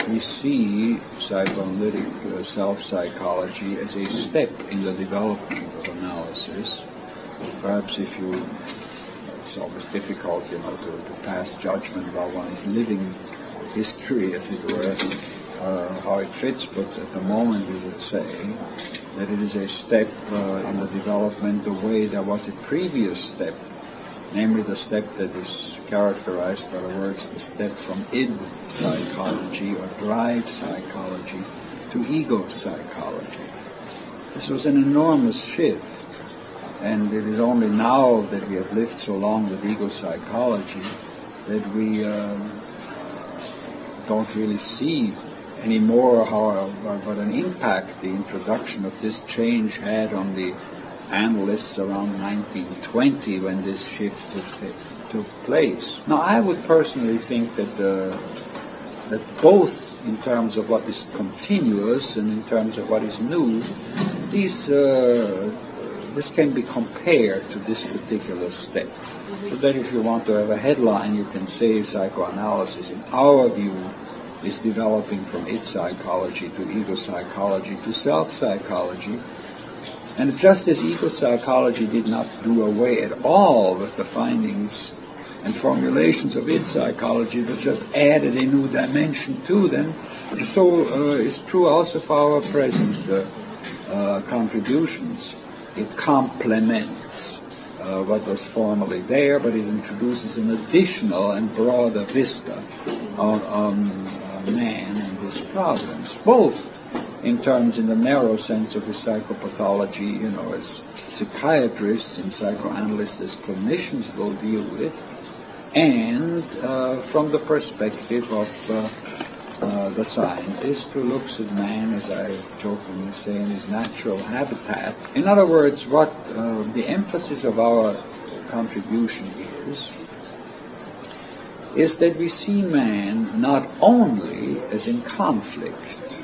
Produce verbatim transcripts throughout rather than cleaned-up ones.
we see psychoanalytic uh, self-psychology as a step in the development of analysis. Perhaps if you, it's always difficult, you know, to, to pass judgment while one is living history, as it were, uh, how it fits, but at the moment we would say that it is a step uh, in the development the way there was a previous step, namely the step that is characterized by the words, the step from id psychology or drive psychology to ego psychology. This was an enormous shift, and it is only now that we have lived so long with ego psychology that we uh, don't really see anymore how uh, what an impact the introduction of this change had on the analysts around nineteen twenty when this shift took, took place. Now, I would personally think that uh, that both in terms of what is continuous and in terms of what is new, these uh, this can be compared to this particular step. So that if you want to have a headline, you can say psychoanalysis, in our view, is developing from id psychology to ego psychology to self-psychology. And just as ego psychology did not do away at all with the findings and formulations of id psychology, but just added a new dimension to them, so uh, is true also for our present uh, uh, contributions. It complements uh, what was formerly there, but it introduces an additional and broader vista on, on uh, man and his problems, both in terms, in the narrow sense of the psychopathology, you know, as psychiatrists and psychoanalysts, as clinicians will deal with, and uh, from the perspective of uh, uh, the scientist who looks at man, as I jokingly say, in his natural habitat. In other words, what uh, the emphasis of our contribution is, is that we see man not only as in conflict,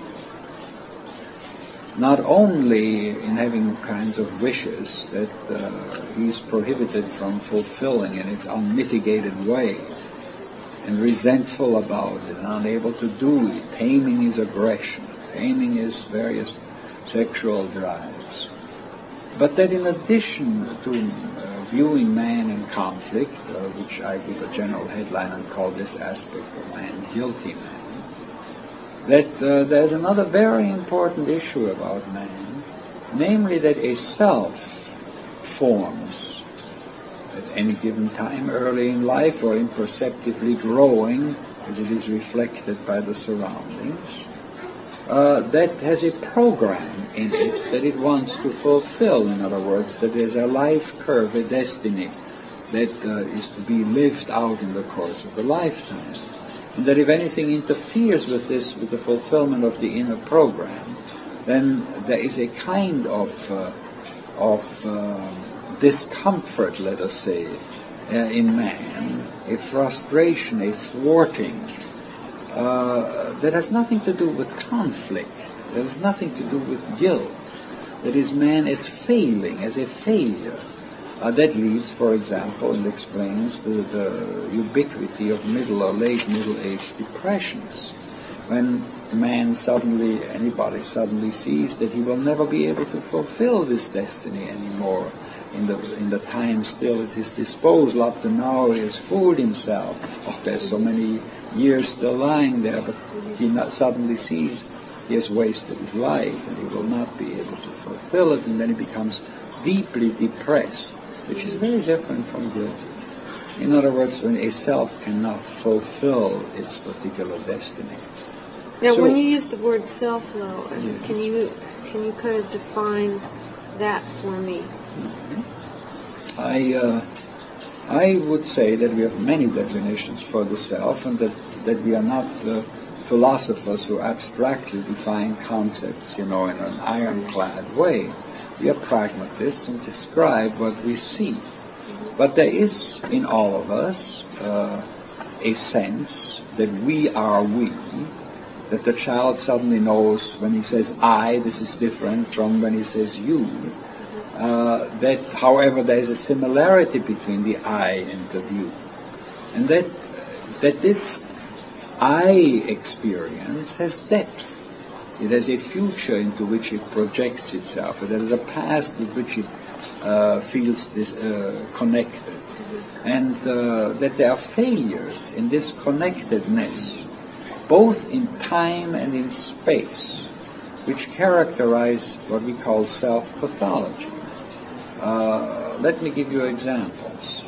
not only in having kinds of wishes that uh, he's prohibited from fulfilling in its unmitigated way, and resentful about it, and unable to do it, taming his aggression, taming his various sexual drives. But that in addition to uh, viewing man in conflict, uh, which I give a general headline and call this aspect of man guilty man, that uh, there's another very important issue about man, namely that a self forms at any given time early in life or imperceptibly growing as it is reflected by the surroundings, uh, that has a program in it that it wants to fulfill. In other words, that there's a life curve, a destiny that uh, is to be lived out in the course of the lifetime. And that if anything interferes with this, with the fulfillment of the inner program, then there is a kind of uh, of uh, discomfort, let us say, uh, in man, a frustration, a thwarting, uh, that has nothing to do with conflict, that has nothing to do with guilt, that is man as failing, as a failure. Uh, that leads, for example, and explains the, the ubiquity of middle or late middle-age depressions. When man suddenly, anybody suddenly sees that he will never be able to fulfill this destiny anymore in the in the time still at his disposal. Up to now he has fooled himself. Oh, there's so many years still lying there, but he not, suddenly sees he has wasted his life and he will not be able to fulfill it, and then he becomes deeply depressed, which is very different from guilty. In other words, when a self cannot fulfill its particular destiny. Now, so, when you use the word self, though, yes. can you can you kind of define that for me? Mm-hmm. I uh, I would say that we have many definitions for the self, and that that we are not uh, philosophers who abstractly define concepts, you know, in an ironclad way. We are pragmatists and describe what we see. But there is in all of us uh, a sense that we are we, that the child suddenly knows when he says I, this is different from when he says you, uh, that however there is a similarity between the I and the you. And that, that this I experience has depth. It has a future into which it projects itself. It has a past with which it uh, feels this, uh, connected. And uh, that there are failures in this connectedness, both in time and in space, which characterize what we call self-pathology. Uh, let me give you examples.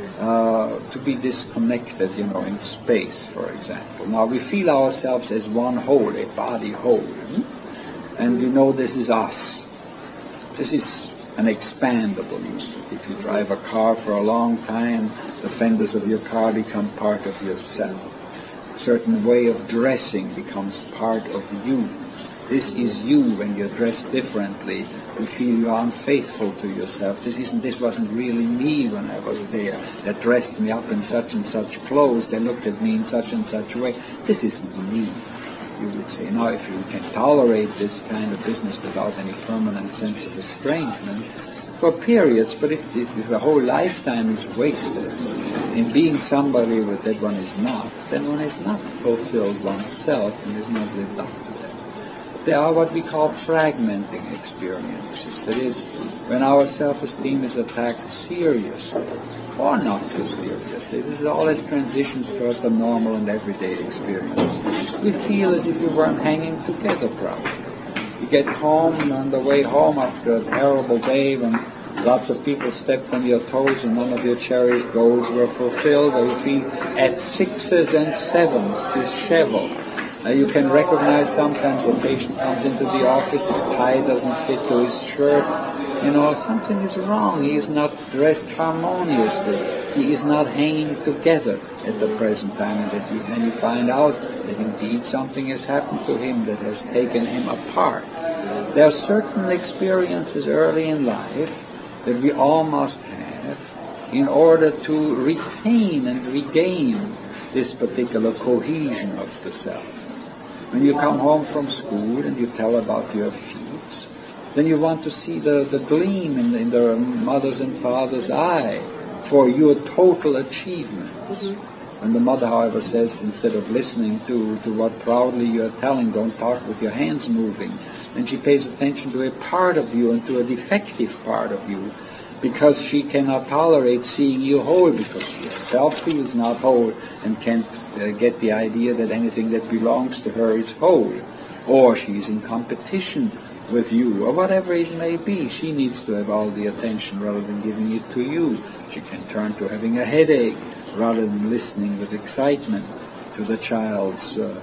Uh, to be disconnected, you know, in space, for example. Now, we feel ourselves as one whole, a body whole, hmm? and we know this is us. This is an expandable unit. If you drive a car for a long time, the fenders of your car become part of yourself. A certain way of dressing becomes part of you. This is you. When you're dressed differently, you feel you are unfaithful to yourself. This isn't. This wasn't really me when I was there. That dressed me up in such and such clothes. They looked at me in such and such a way. This isn't me. You would say, now, if you can tolerate this kind of business without any permanent sense of estrangement, for periods, but if, if the whole lifetime is wasted in being somebody that one is not, then one has not fulfilled oneself and has not lived up to that. There are what we call fragmenting experiences. That is, when our self-esteem is attacked seriously, or not so seriously. This is all as transitions towards the normal and everyday experience. We feel as if we weren't hanging together properly. You get home, and on the way home after a terrible day when lots of people stepped on your toes and none of your cherished goals were fulfilled, or you feel at sixes and sevens, disheveled. Uh, you can recognize sometimes a patient comes into the office, his tie doesn't fit to his shirt. You know, something is wrong. He is not dressed harmoniously. He is not hanging together at the present time. And, that you, and you find out that indeed something has happened to him that has taken him apart. There are certain experiences early in life that we all must have in order to retain and regain this particular cohesion of the self. When you come home from school and you tell about your feats, then you want to see the, the gleam in, in the mother's and father's eye for your total achievements. Mm-hmm. And the mother, however, says, instead of listening to, to what proudly you are telling, don't talk with your hands moving. And she pays attention to a part of you and to a defective part of you, because she cannot tolerate seeing you whole, because she herself feels not whole and can't uh, get the idea that anything that belongs to her is whole. Or she is in competition with you, or whatever it may be. She needs to have all the attention rather than giving it to you. She can turn to having a headache rather than listening with excitement to the child's uh,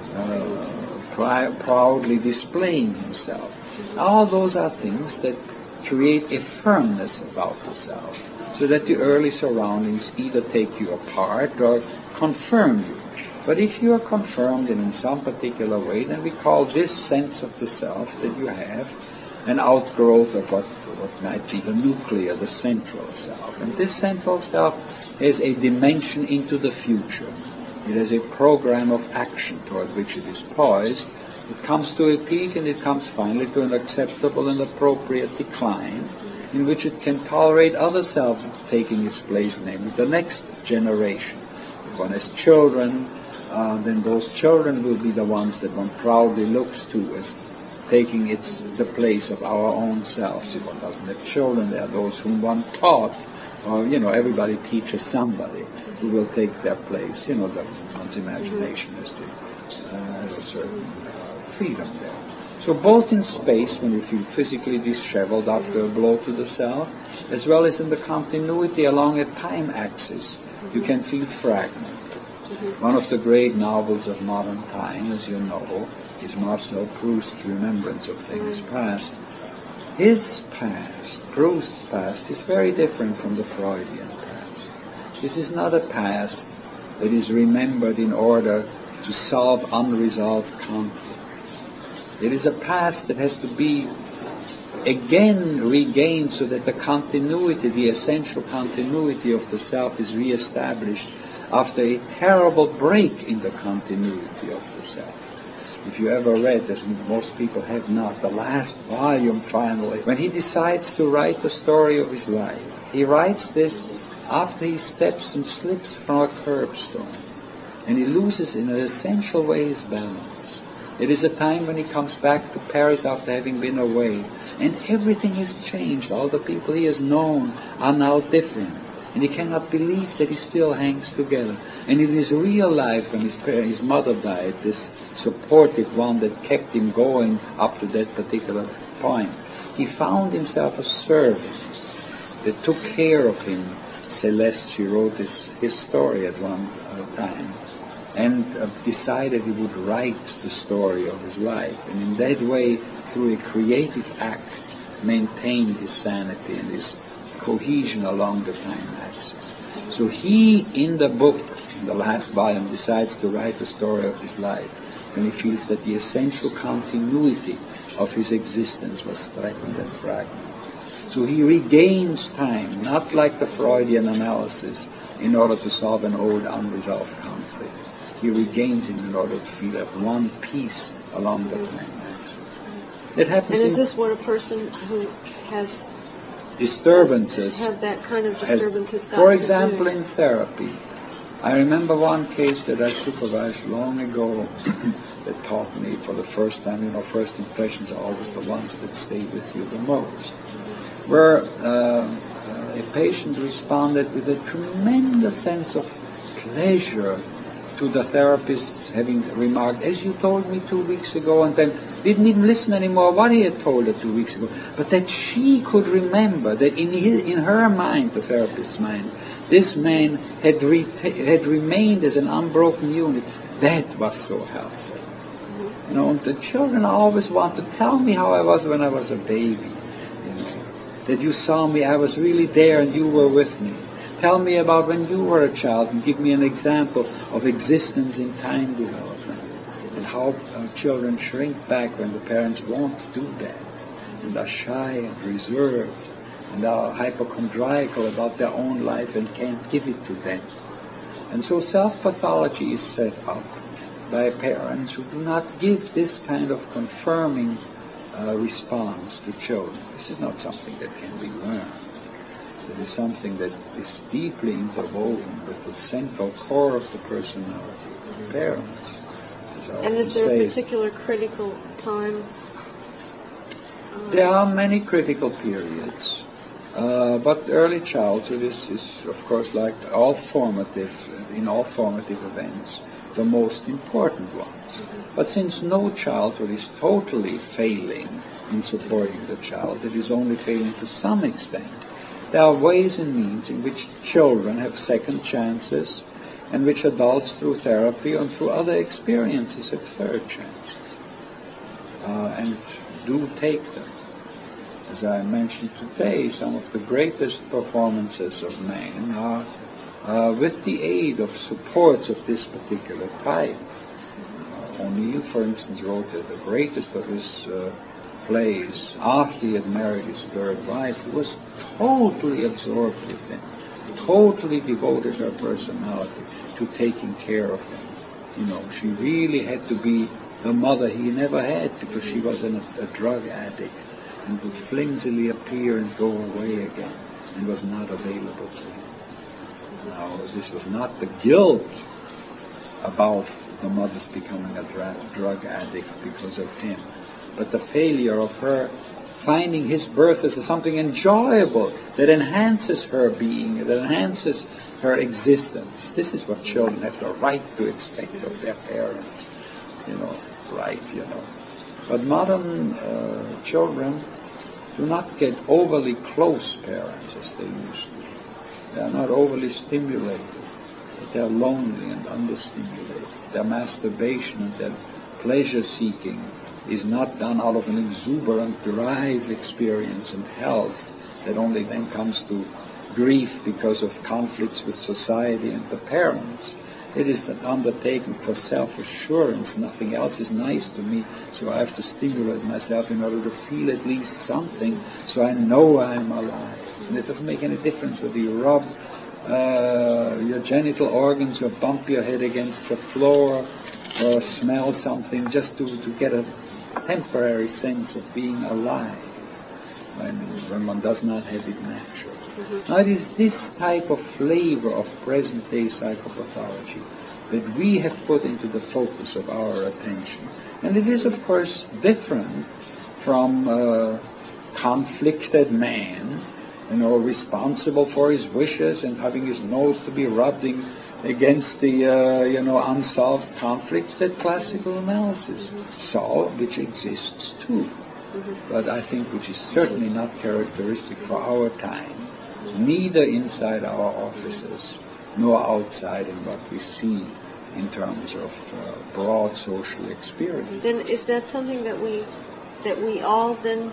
uh, pri- proudly displaying himself. All those are things that create a firmness about the self, so that the early surroundings either take you apart or confirm you. But if you are confirmed in some particular way, then we call this sense of the self that you have an outgrowth of what, what might be the nuclear, the central self. And this central self has a dimension into the future. It has a program of action toward which it is poised. It comes to a peak and it comes finally to an acceptable and appropriate decline, in which it can tolerate other selves taking its place, namely the next generation. If one has children, Uh, then those children will be the ones that one proudly looks to as taking its the place of our own selves. If one doesn't have children, there are those whom one taught, or, you know, everybody teaches somebody who will take their place. You know, that one's imagination has to uh, have a certain uh, freedom there. So both in space, when you feel physically disheveled after a blow to the self, as well as in the continuity along a time axis, you can feel fragmented. One of the great novels of modern time, as you know, is Marcel Proust's Remembrance of Things Past. His past, Proust's past, is very different from the Freudian past. This is not a past that is remembered in order to solve unresolved conflicts. It is a past that has to be again regained so that the continuity, the essential continuity of the self is reestablished after a terrible break in the continuity of the self. If you ever read, as most people have not, the last volume finally, when he decides to write the story of his life, he writes this after he steps and slips from a curbstone. and he loses in an essential way his balance. It is a time when he comes back to Paris after having been away, and everything has changed. All the people he has known are now different, and he cannot believe that he still hangs together. And in his real life, when his, his mother died, this supportive one that kept him going up to that particular point, he found himself a servant that took care of him. Celeste, she wrote his, his story at one uh, time, and uh, decided he would write the story of his life, and in that way, through a creative act, maintained his sanity and his cohesion along the time axis. So he, in the book, in the last volume, decides to write the story of his life, and he feels that the essential continuity of his existence was threatened and fragmented. So he regains time, not like the Freudian analysis, in order to solve an old unresolved conflict. He regains it in order to feel at one piece along the time axis. It happens. And is in this what a person who has disturbances have that kind of has, disturbances got for to example, do? in therapy? I remember one case that I supervised long ago that taught me for the first time, you know, first impressions are always the ones that stay with you the most, where uh, a patient responded with a tremendous sense of pleasure to the therapist having remarked, as you told me two weeks ago, and then didn't even listen anymore what he had told her two weeks ago, but that she could remember that in his, in her mind, the therapist's mind, this man had, reta- had remained as an unbroken unit. That was so helpful. You know, the children always want to tell me how I was when I was a baby. You know, that you saw me, I was really there and you were with me. Tell me about when you were a child and give me an example of existence in time development and how uh, children shrink back when the parents won't do that and are shy and reserved and are hypochondriacal about their own life and can't give it to them. And so self-pathology is set up by parents who do not give this kind of confirming uh, response to children. This is not something that can be learned. It is something that is deeply interwoven with the central core of the personality of the parents. And is there a particular critical time? Um, there are many critical periods, uh, but early childhood is, is, of course, like all formative, in all formative events, the most important ones. Mm-hmm. But since no childhood is totally failing in supporting the child, it is only failing to some extent. There are ways and means in which children have second chances and which adults through therapy and through other experiences have third chances. Uh, and do take them. As I mentioned today, some of the greatest performances of man are uh, with the aid of supports of this particular type. Uh, O'Neill, for instance, wrote that the greatest of his uh, plays after he had married his third wife, who was totally absorbed with him, totally devoted her personality to taking care of him. You know, she really had to be the mother he never had because she was an, a drug addict and would flimsily appear and go away again and was not available to him. Now, this was not the guilt about the mother's becoming a dra- drug addict because of him, but the failure of her finding his birth as something enjoyable that enhances her being, that enhances her existence. This is what children have the right to expect of their parents. You know, right, you know. But modern uh, children do not get overly close parents as they used to. They are not overly stimulated. But they are lonely and understimulated. Their masturbation and their pleasure-seeking is not done out of an exuberant drive experience and health that only then comes to grief because of conflicts with society and the parents. It is an undertaking for self-assurance. Nothing else is nice to me, so I have to stimulate myself in order to feel at least something so I know I'm alive. And it doesn't make any difference whether you rub uh, your genital organs or bump your head against the floor or smell something just to, to get a temporary sense of being alive when, when one does not have it naturally. Mm-hmm. Now it is this type of flavor of present-day psychopathology that we have put into the focus of our attention. And it is, of course, different from a conflicted man, you know, responsible for his wishes and having his nose to be rubbing against the, uh, you know, unsolved conflicts that classical analysis solve, which exists too. But I think which is certainly not characteristic for our time, neither inside our offices nor outside in what we see in terms of uh, broad social experience. Then is that something that we that we all then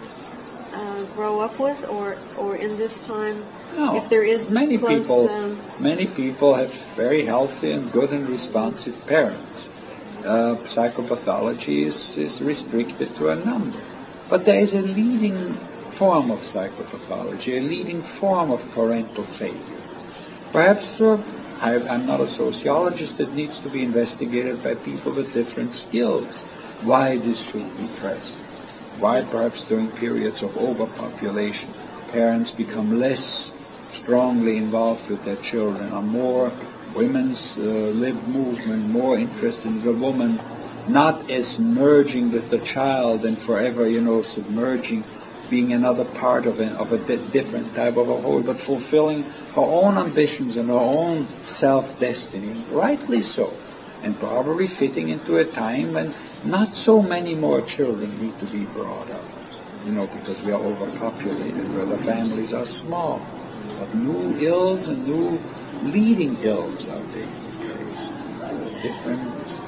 uh, grow up with, or or in this time, no, if there is this many close, people, um, many people have very healthy and good and responsive parents. Uh, psychopathology is, is restricted to a number. But there is a leading form of psychopathology, a leading form of parental failure. Perhaps uh, I, I'm not a sociologist. It needs to be investigated by people with different skills. Why this should be present? Why perhaps during periods of overpopulation, parents become less strongly involved with their children, are more women's uh, lib movement, more interested in the woman, not as merging with the child and forever, you know, submerging, being another part of a, of a di- different type of a whole, but fulfilling her own ambitions and her own self-destiny, rightly so, and probably fitting into a time when not so many more children need to be brought up, you know, because we are overpopulated, where the families are small. But new ills and new leading ills are taking place. Different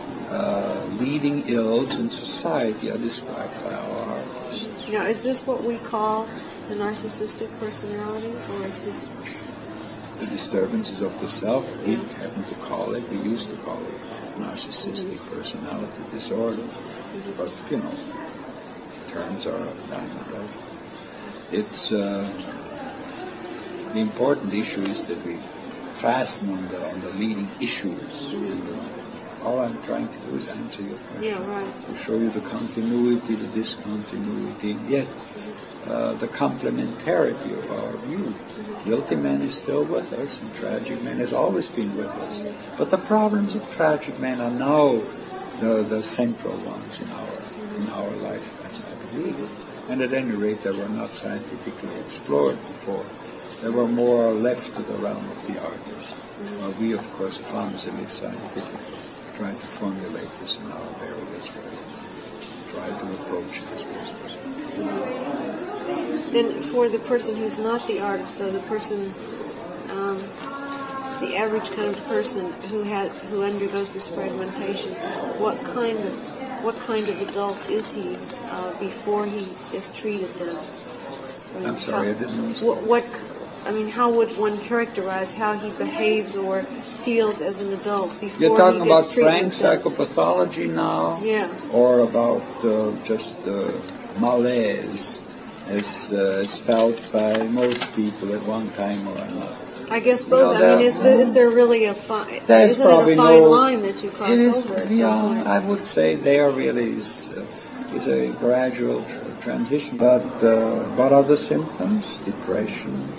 Uh, leading ills in society are described by our artists. Now, is this what we call the narcissistic personality, or is this The disturbances of the self, we happen to call it, we used to call it narcissistic personality disorder, but, you know, terms are a dime a dozen. It's, uh, the important issue is that we fasten on the, on the leading issues. All I'm trying to do is answer your question. Yeah, right. To show you the continuity, the discontinuity, yet uh, the complementarity of our view. Guilty man is still with us, and tragic man has always been with us. But the problems of tragic man are now the, the central ones in our in our lifetime, I believe. And at any rate, they were not scientifically explored before. They were more left to the realm of the artist. While we, of course, clumsily scientifically try to formulate this in our various ways, try to approach this business. Then for the person who's not the artist, though, the person, um, the average kind of person who has, who undergoes this fragmentation, what kind of, what kind of adult is he uh, before he is treated then? I mean, I'm sorry, how, I didn't understand. What, what, I mean, how would one characterize how he behaves or feels as an adult before You're talking he gets about treated? frank psychopathology now? Yeah. Or about uh, just uh, malaise as, uh, as felt by most people at one time or another? I guess both. You know, I mean, is there, is there really a fine, There's isn't it a probably fine no, line that you cross it is, over at yeah, some point? I would say there really is, uh, is a gradual tr- transition. But uh, what are the symptoms? Depressions,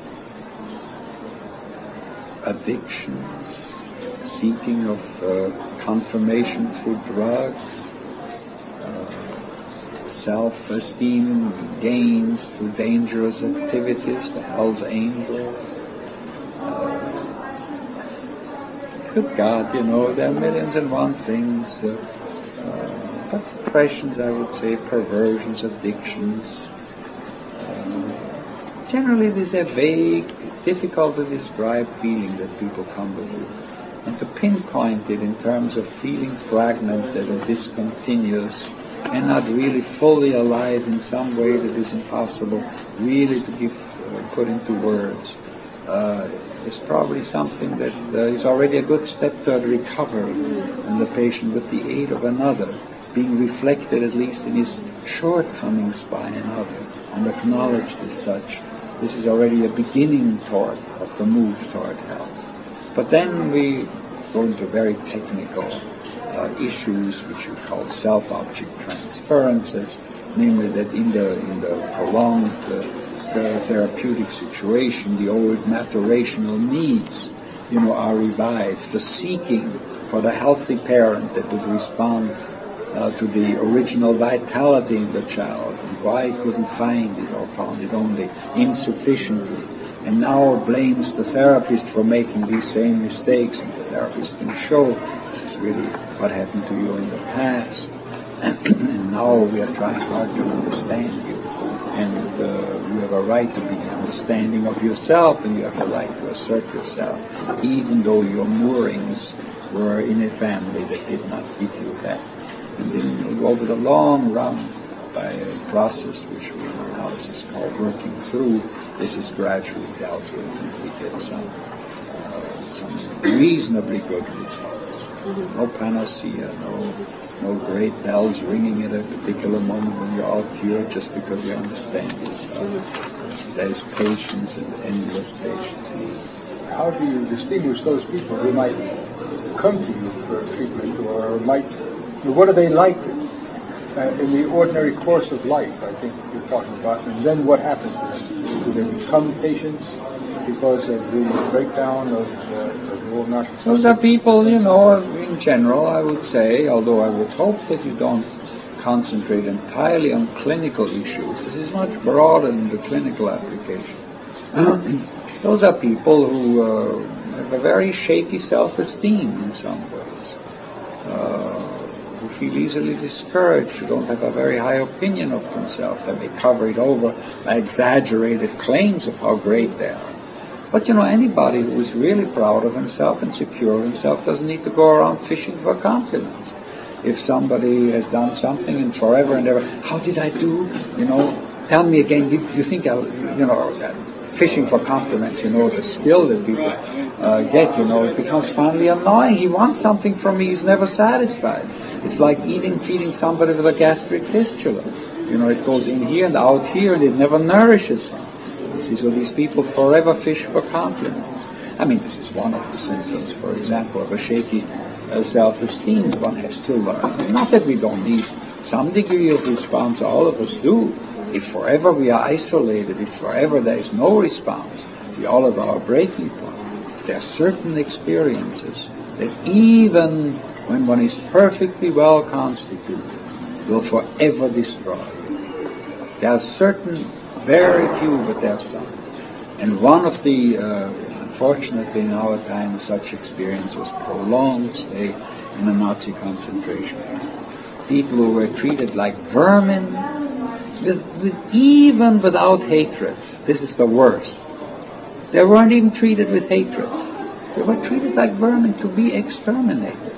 addictions, seeking of uh, confirmation through drugs, uh, self-esteem gains through dangerous activities, the Hell's Angels. Uh, good God, you know, there are millions and one things. Uh, uh, but depressions, I would say, perversions, addictions. Uh, generally, there's a vague, difficult to describe feeling that people come with you. And to pinpoint it in terms of feeling fragmented and discontinuous and not really fully alive in some way that is impossible really to give, uh, put into words, uh, is probably something that uh, is already a good step toward recovery in the patient with the aid of another, being reflected at least in his shortcomings by another and acknowledged as such. This is already a beginning toward of the move toward health. But then we go into very technical uh, issues which you call self-object transferences, namely that in the in the prolonged uh, the therapeutic situation, the old maturational needs, you know, are revived. The seeking for the healthy parent that would respond uh, to the original vitality in the child, and why he couldn't find it or found it only insufficiently, and now blames the therapist for making these same mistakes, and the therapist can show this is really what happened to you in the past, and now we are trying hard to understand you, and uh, you have a right to be understanding of yourself, and you have a right to assert yourself, even though your moorings were in a family that did not give you that. And then over the long run, by a process which we in analysis call working through, this is gradually dealt with, and we get some, uh, some reasonably good results. Mm-hmm. No panacea, no no great bells ringing at a particular moment when you're all cured just because you understand yourself. Mm-hmm. There is patience and endless patience. How do you distinguish those people who might come to you for treatment, or might, what are they like uh, in the ordinary course of life, I think you're talking about, and then what happens to them? Do they become patients because of the breakdown of uh, the old narcissism? Those are people, you know, in general, I would say, although I would hope that you don't concentrate entirely on clinical issues. This is much broader than the clinical application. Those are people who uh, have a very shaky self-esteem in some ways, uh, who feel easily discouraged, who don't have a very high opinion of themselves. They may cover it over by exaggerated claims of how great they are. But, you know, anybody who is really proud of himself and secure of himself doesn't need to go around fishing for compliments. If somebody has done something and forever and ever, how did I do? You know, tell me again, do you think I'll, you know, fishing for compliments, you know, the skill that people uh, get, you know, it becomes finally annoying. He wants something from me, he's never satisfied. It's like eating, feeding somebody with a gastric fistula. You know, it goes in here and out here and it never nourishes him. See, so these people forever fish for compliments. I mean, this is one of the symptoms, for example, of a shaky uh, self-esteem that one has to learn. Not that we don't need some degree of response, all of us do. If forever we are isolated, if forever there is no response, we all have our breaking point. There are certain experiences that even when one is perfectly well constituted, will forever destroy you. There are certain, very few, but there are some. And one of the, uh, unfortunately in our time, such experience was prolonged stay in a Nazi concentration camp. People who were treated like vermin, with, with, even without hatred. This is the worst. They weren't even treated with hatred. They were treated like vermin to be exterminated.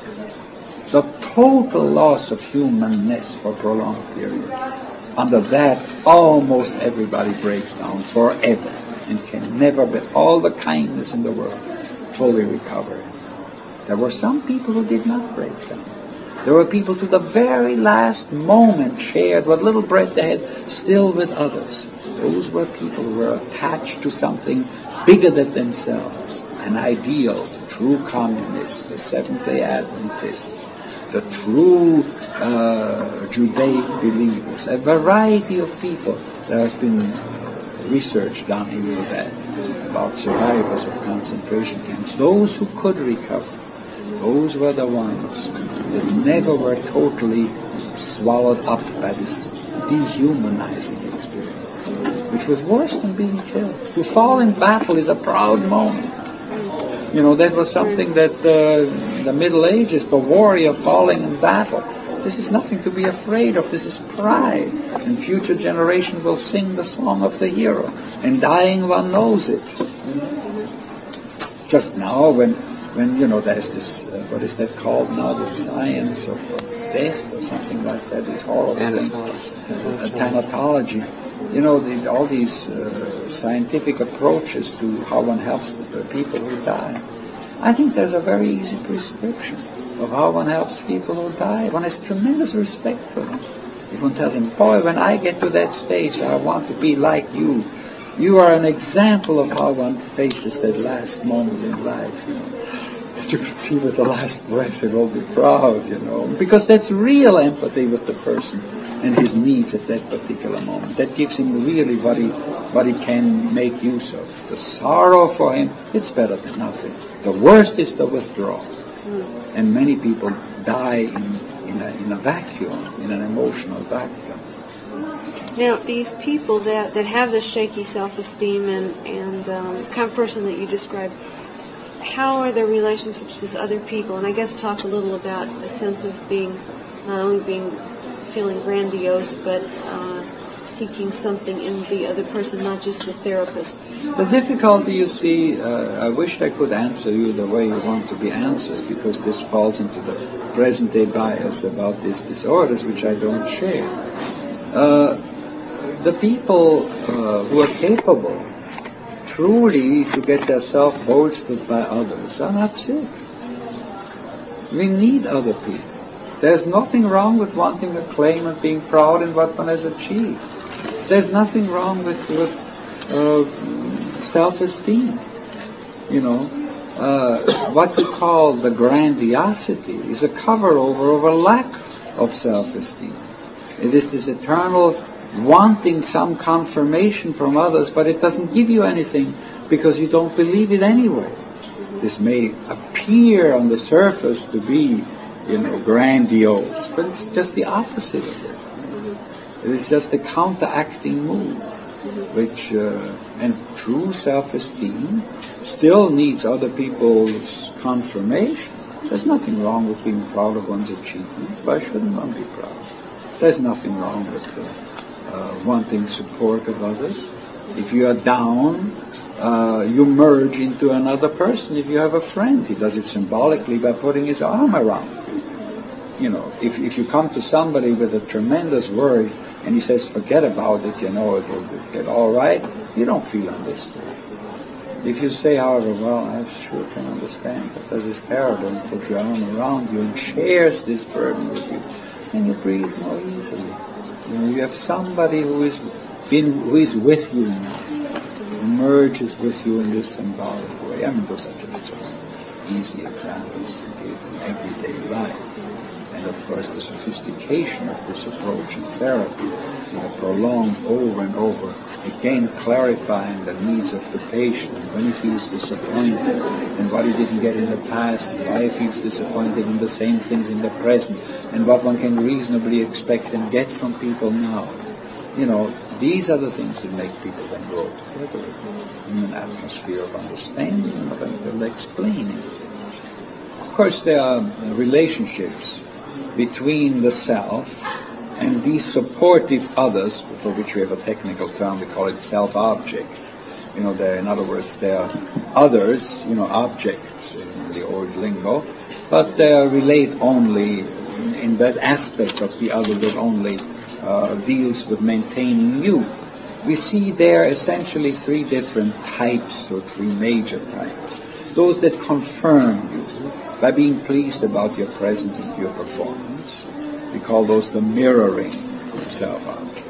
The total loss of humanness for a prolonged period. Under that, almost everybody breaks down forever and can never, with all the kindness in the world, fully recover. There were some people who did not break down. There were people to the very last moment shared what little breath they had still with others. Those were people who were attached to something bigger than themselves, an ideal, the true communists, the Seventh-day Adventists, the true uh, Judaic believers, a variety of people. There has been uh, research done into that, about survivors of concentration camps. Those who could recover, those were the ones that never were totally swallowed up by this dehumanizing experience, which was worse than being killed. To fall in battle is a proud moment. You know, that was something that uh, in the Middle Ages, the warrior falling in battle, this is nothing to be afraid of. This is pride. And future generations will sing the song of the hero. And dying one knows it. Just now, when, when you know, there's this, uh, what is that called now, the science of death or something like that, these horrible things. Uh, thanatology. You know, the, all these uh, scientific approaches to how one helps the, the people who die. I think there's a very easy prescription of how one helps people who die. One has tremendous respect for them. If one tells them, boy, when I get to that stage, I want to be like you. You are an example of how one faces that last moment in life. You know. You can see with the last breath, they will be proud, you know, because that's real empathy with the person and his needs at that particular moment. That gives him really what he, what he can make use of. The sorrow for him, it's better than nothing. The worst is the withdrawal. Mm. And many people die in, in, a, in a vacuum, in an emotional vacuum. Now, these people that, that have this shaky self-esteem and, and um, the kind of person that you described, how are their relationships with other people? And I guess talk a little about a sense of being, not only being, feeling grandiose, but uh, seeking something in the other person, not just the therapist. The difficulty, you see, uh, I wish I could answer you the way you want to be answered, because this falls into the present-day bias about these disorders, which I don't share. Uh, the people uh, who are capable truly to get themselves bolstered by others are not sick. We need other people. There's nothing wrong with wanting to claim and being proud in what one has achieved. There's nothing wrong with, with uh, self-esteem. You know, uh, what you call the grandiosity is a cover-over of a lack of self-esteem. It is this eternal wanting some confirmation from others, but it doesn't give you anything because you don't believe it anyway. This may appear on the surface to be, you know, grandiose, but it's just the opposite of it. It is just a counteracting move, which, uh, and true self-esteem still needs other people's confirmation. There's nothing wrong with being proud of one's achievements. Why shouldn't one be proud? There's nothing wrong with uh, uh, wanting support of others. If you are down, uh, you merge into another person. If you have a friend, he does it symbolically by putting his arm around you. You know, if if you come to somebody with a tremendous worry and he says, forget about it, you know, it will get all right, you don't feel understood. If you say, however, well, I sure can understand that that is terrible, and put your arm around you and shares this burden with you, then you breathe more easily. You know, you have somebody who is been, who is with you now, who merges with you in this symbolic way. I mean, those are just sort of easy examples to give in everyday life. And of course, the sophistication of this approach in therapy, you know, prolonged over and over, again clarifying the needs of the patient, and when he feels disappointed, and what he didn't get in the past, and why he feels disappointed in the same things in the present, and what one can reasonably expect and get from people now. You know, these are the things that make people then grow together in an atmosphere of understanding and of explaining. Of course, there are relationships between the self and these supportive others, for which we have a technical term, we call it self-object. You know, there, in other words, there are others, you know, objects in the old lingo, but they relate only in, in that aspect of the other that only uh, deals with maintaining you. We see there essentially three different types, or three major types. Those that confirm you by being pleased about your presence and your performance. We call those the mirroring self-objects.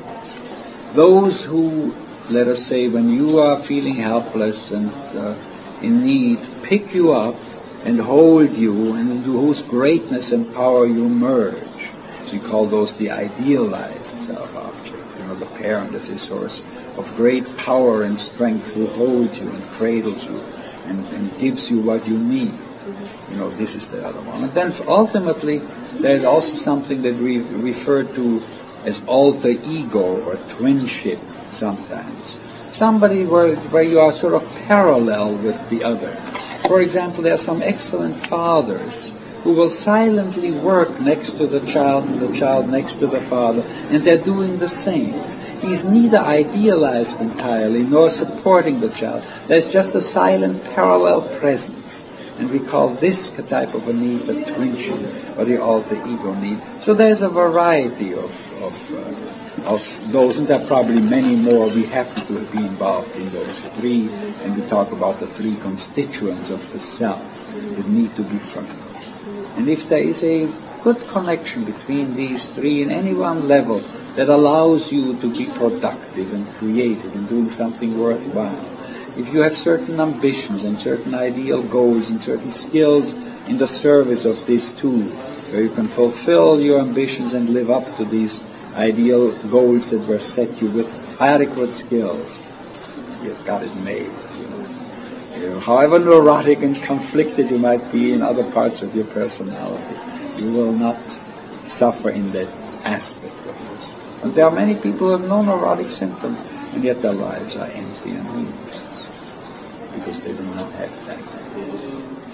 Those who, let us say, when you are feeling helpless and uh, in need, pick you up and hold you, and into whose greatness and power you merge. We call those the idealized self-object. You know, the parent as a source of great power and strength who holds you and cradles you and, and gives you what you need. You know, this is the other one. And then ultimately, there's also something that we refer to as alter ego or twinship sometimes. Somebody where, where you are sort of parallel with the other. For example, there are some excellent fathers who will silently work next to the child and the child next to the father, and they're doing the same. He's neither idealized entirely nor supporting the child. There's just a silent parallel presence. And we call this type of a need the twinship, or the alter ego need. So there's a variety of of, uh, of those, and there are probably many more. We happen to be involved in those three, and we talk about the three constituents of the self that need to be found. And if there is a good connection between these three in any one level that allows you to be productive and creative and doing something worthwhile, if you have certain ambitions and certain ideal goals and certain skills in the service of these two, where you can fulfill your ambitions and live up to these ideal goals that were set you with adequate skills, you've got it made. You know. You know, however neurotic and conflicted you might be in other parts of your personality, you will not suffer in that aspect of this. And there are many people who have no neurotic symptoms, and yet their lives are empty and meaningless, because they do not have that.